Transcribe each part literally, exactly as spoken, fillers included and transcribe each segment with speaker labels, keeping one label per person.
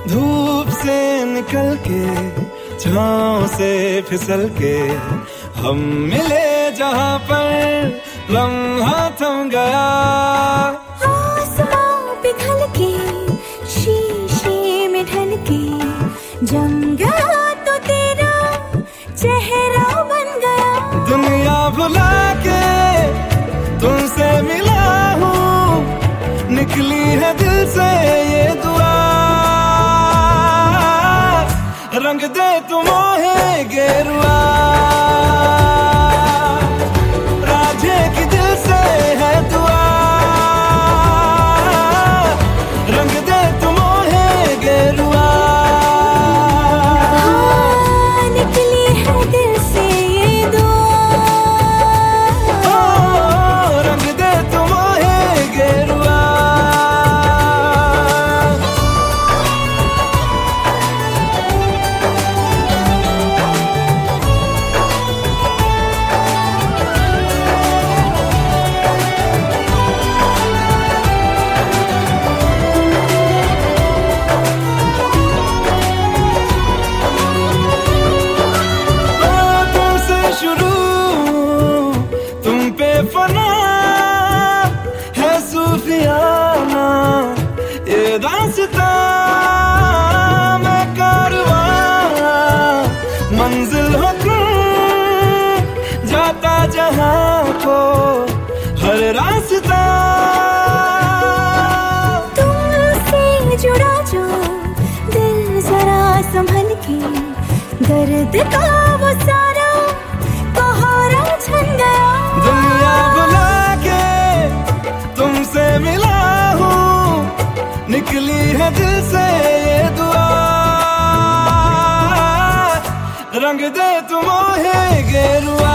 Speaker 1: धूप से निकल के छाँव से फिसल के हम मिले जहाँ पर लम्हा थम गया।
Speaker 2: आसमां पिघल के शीशे में ढल के जम गया तो तेरा चेहरा बन गया।
Speaker 1: दुनिया भुला के तुमसे मिला हूँ, निकली है दिल से ये दुआ। रंग दे तू मोहे गेरुआ, राधे की दिल से है दुआ। रंग दे तू मोहे गेरुआ,
Speaker 2: हाँ, निकली है दिल से ये दुआ।
Speaker 1: ओ, रंग दे तू मोहे गेरुआ। फना है सूफियाना ये दास्तां, मैं कारवां मंजिल हुक्म जाता जहां को हर रास्ता।
Speaker 2: तुमसे जुड़ा जो दिल जरा संभल के, दर्द का वो सारा कोहरा छन गया।
Speaker 1: दुनिया बुला के तुमसे मिला हूँ, निकली है दिल से ये दुआ। रंग दे तू मोहे गेरुआ,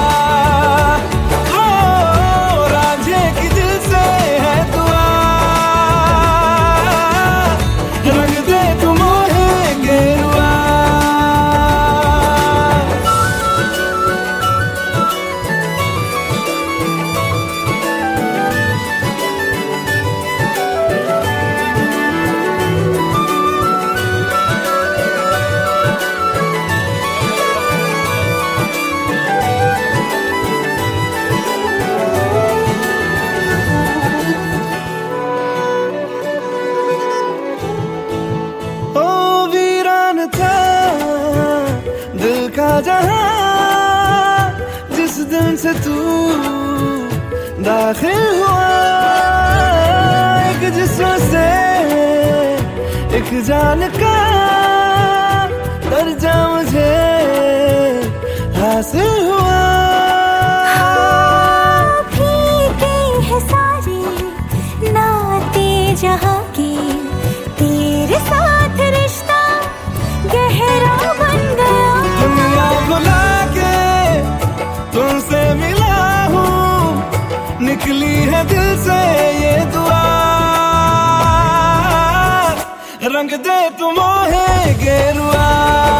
Speaker 1: ओ, राधे की दिल से है दुआ। रंग दे तू मोहे गेरुआ। का जहां जिस दिन से तू दाखिल हुआ, एक जिस्म से एक जान का दर्जा मुझे हासिल हुआ।
Speaker 2: हाँ, फीके है सारे नाते जहां के, तेरे साथ रिश्ता गहरा बन गया।
Speaker 1: दुनिया बुला के तुमसे मिला हूँ, निकली है दिल से ये दुआ। रंग दे तू मोहे गेरुआ।